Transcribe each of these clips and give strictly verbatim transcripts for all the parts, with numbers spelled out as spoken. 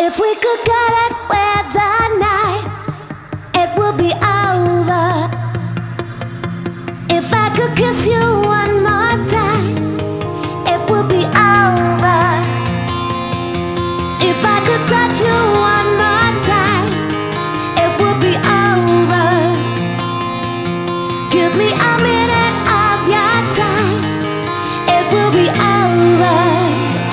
If we could get it with a knife, it would be over. If I could kiss you one more time, it would be over. If I could touch you one more time, it would be over. Give me a minute of your time, it will be over.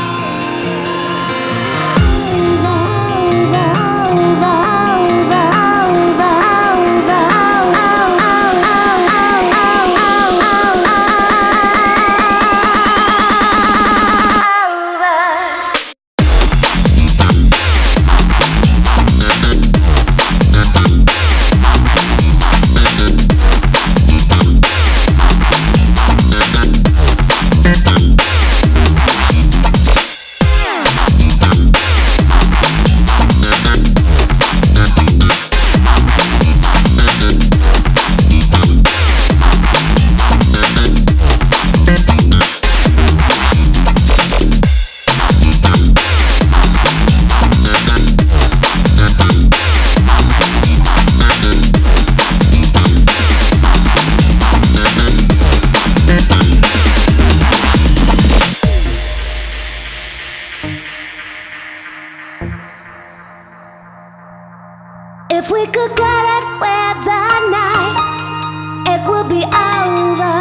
If we could get it with a knife, it would be over.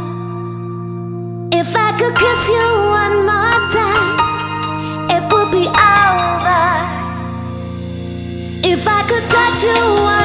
If I could kiss you one more time, it would be over. If I could touch you one